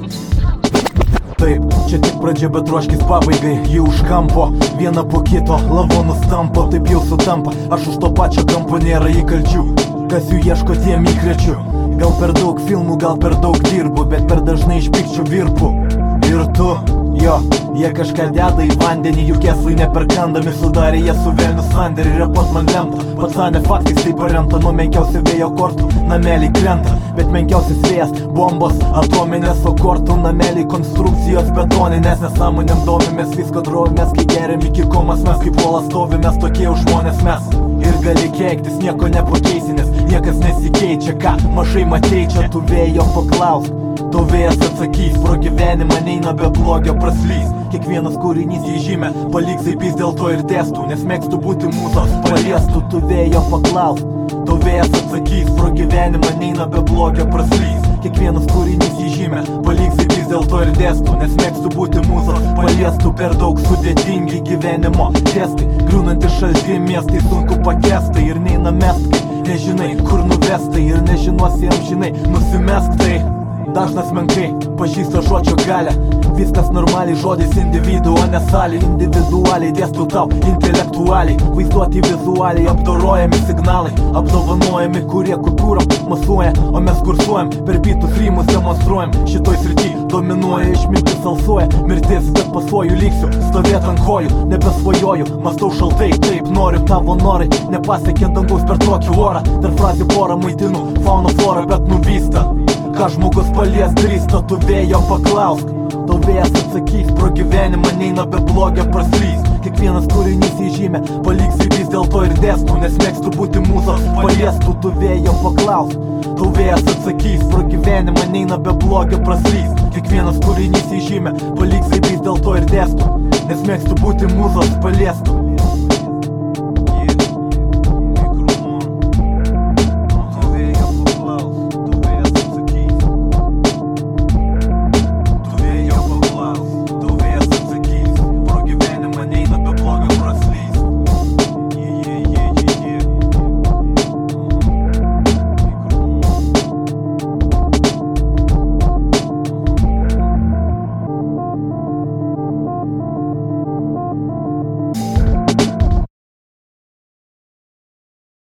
Taip, čia tik pradžia, bet ruoškis pabaigai. Jį už kampo, vieną po kito, lavonus tampo, taip jau sutampa. Aš už to pačio kampo nėra įkalčių, kas jų ieško tiem įkrečiu. Gal per daug filmų, gal per daug dirbu, bet per dažnai iš pykčio virpu. Ir tu, jo, jie kažką deda į vandenį, juk eslai neperkandami sudarė jie su velniu sandėrį. Repot man lemta, pats ne faktais tai paremta, nuo menkiausių vėjo kortų nameliai krenta, bet menkiausias vėjas, bombos, atominės, o kortų nameliai konstrukcijos betoninės. Nesąmonėm domimės, visko drovimės, kai geriam iki komas mes, kaip puolas stovimės, tokie už žmonės mes. Ir gali keiktis, nieko nepakeisi, nes niekas nesikeičia, ką mažai matei čia, tu vėjo paklausk. To vėjas atsakys, pro gyvenimą neina be blogio praslys. Kiekvienas kūrinys jį žymė, paliks įpys, dėl to ir dėstų, nes mėgstu būti mūzos paliestų. Tu vėjo paklausk, to vėjas atsakys, pro gyvenimą neina be blogio praslys. Kiekvienas kūrinys jį žymė, paliks įpys, dėl to ir dėstų, nes mėgstu būti mūzos paliestų. Per daug sudėtingi gyvenimo testai, griūnantys šalti miestai, sunku pakestai ir neina mest, kai nežinai kur nuvestai ir nežinosi amžinai, nusimesk tai. Dažnas menkai pažįsta žodžio galę, viskas normaliai, žodis individu, o ne salė. Individualiai dėstu tau, intelektualiai, vaizduoti vizualiai, apdorojami signalai, apdovanojami, kurie kultūrą masuoja, o mes kursuojam, per bitus rymus demonstruojam. Šitoj srity dominuoja išmintis, alsuoja mirtis, bet pasuoju liksiu stovėt ant kojų, nebesvajoju, mąstau šaltai, taip noriu, tavo norai nepasiekiant dangaus per tokį orą. Dar frazį porą maitinu, fauna flora, bet nuvysta. Ką žmogus palies drįsta, tu vėjo paklausk, tau vėjas atsakys, pro gyvenimą neina be blogio praslys. Kiekvienas kūrinys įžymė, paliks įpys, dėl to ir dėstų, nes mėgstu būti mūzos paliestų. Tu vėjo paklausk, tau vėjas atsakys, pro gyvenimą neina be blogio praslys. Kiekvienas kūrinys įžymė, paliks įpys, dėl to ir dėstų, nes mėgstu būti mūzos paliestų.